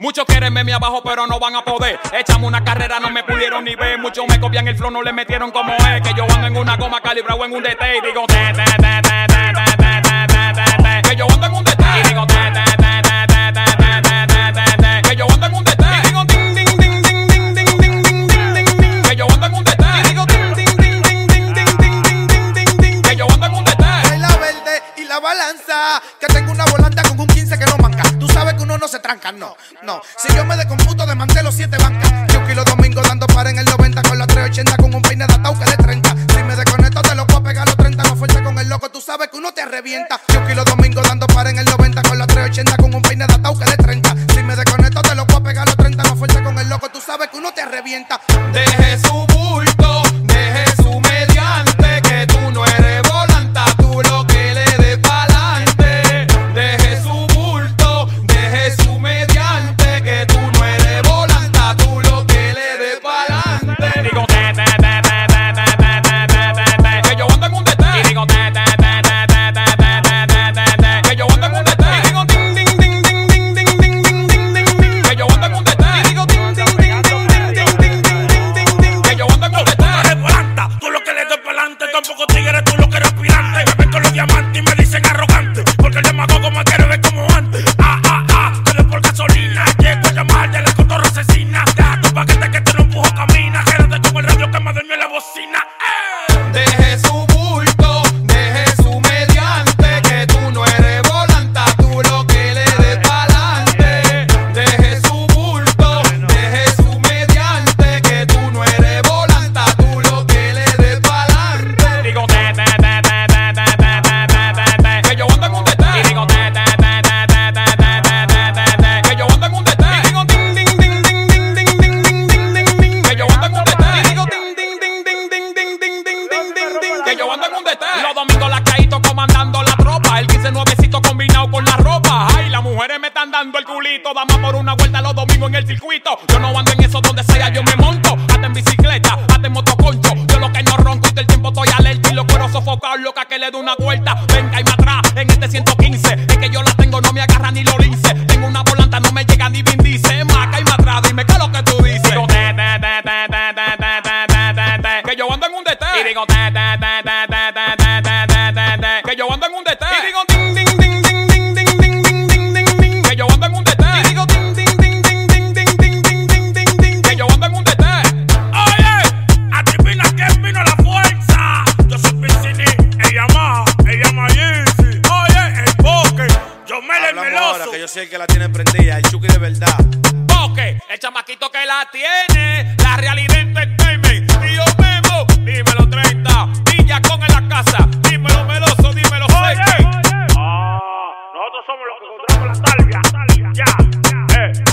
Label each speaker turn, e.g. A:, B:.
A: Muchos quieren verme abajo, pero no van a poder. Echamos una carrera, no me pudieron ni ver. Muchos me copian el flow, no le metieron como es. Que yo ando en una goma calibrado en un DT y digo que yo ando en un DT y digo que yo ando en un DT y digo ding ding ding ding ding ding ding ding ding que yo ando en un DT y digo ding ding ding ding ding ding ding ding ding ding que yo ando en un DT.
B: En la verde y la balanza, que tengo una volanta con un 15 que no manca. Tú sabes que uno no se tranca, no. Si yo me descomputo, desmantelo 7 bancas. Yo kilo domingo dando para en el 90 con la 380 con un peine de atau que de 30. Si me desconecto te lo voy a pegar los 30. No fuerte con el loco, tú sabes que uno te revienta. Yo kilo domingo dando para en el 90 con la 380 con un peine de atau que de 30. Si me desconecto te lo voy a pegar los 30. No fuerte con el loco, tú sabes que uno te revienta.
A: Deje su bulto, deje su mediante, que tú no eres volanta, tú lo que le des pa'lante. Deje su bulto, deje su mediante, que tú no eres volanta, tú lo que le des pa'lante. Digo que yo ando en un DT y digo que yo ando en un DT y digo ding ding ding ding ding ding ding ding ding ding que yo ando en un DT y digo ding ding ding ding ding ding ding ding ding ding que yo ando en un DT.
C: Tú no eres volanta, tú lo que le des pa'lante. Tampoco tigre, tú lo que eres aspirante. Me ven con los diamantes y me dicen arrogante, porque el demagogo me quiere ver como antes. Que de por gasolina llego a llamar de la cotorra asesina. Deja tu paquete que te lo empujo, camina. Quédate con el radio que me duerme la bocina.
A: Deje su bulto, deje su mediante, que tú no eres volanta, tú lo que le des pa'lante. Deje su bulto, deje su mediante, que tú no eres volanta, tú lo que le des pa'lante. Digo que yo ando en un DT y digo que yo ando en un DT y digo ding ding ding ding ding ding ding ding ding ding ding que yo ando en un DT y digo ding ding ding ding ding ding ding ding ding ding ding que yo ando en un DT. Los domingos la caíto comandando la tropa, el 15 nuevecito combinado con la ropa. Ay, las mujeres me están dando el culito, damos por una vuelta los domingos en el circuito. Yo no ando en eso donde sea, yo me monto, hasta en bicicleta, hasta en motoconcho. Yo lo que no ronco y todo el tiempo estoy alerta y lo quiero sofocar, loca que le dé una vuelta. Venga y me atrás en este 115, es que yo la tengo, no me agarra ni lo lince. Tengo una volanta, no me llega ni Vin Diesel. Maca y me atrás, dime qué es lo que tú dices. Digo que yo ando en un DT y digo que yo ando en un DT y digo ding ding ding ding ding ding ding ding ding ding ding que yo ando en un DT y digo ding ding ding ding ding ding ding ding ding ding ding que yo ando en un DT.
C: Oye, adivina quién vino a la fuerza. Yo soy Piscini, ella más Yeezy. Oye, el Boque, yo me le
B: Hablamos
C: meloso.
B: ahora que yo sé que la tiene prendida, el Chucky de verdad.
A: Boque, el chamaquito que la tiene, la realidad entertainment. Y yo Memo, dímelo 30, Villa con en la casa, dímelo Meloso, dímelo Seque.
C: Nosotros somos los que encontramos la salvia. Ya.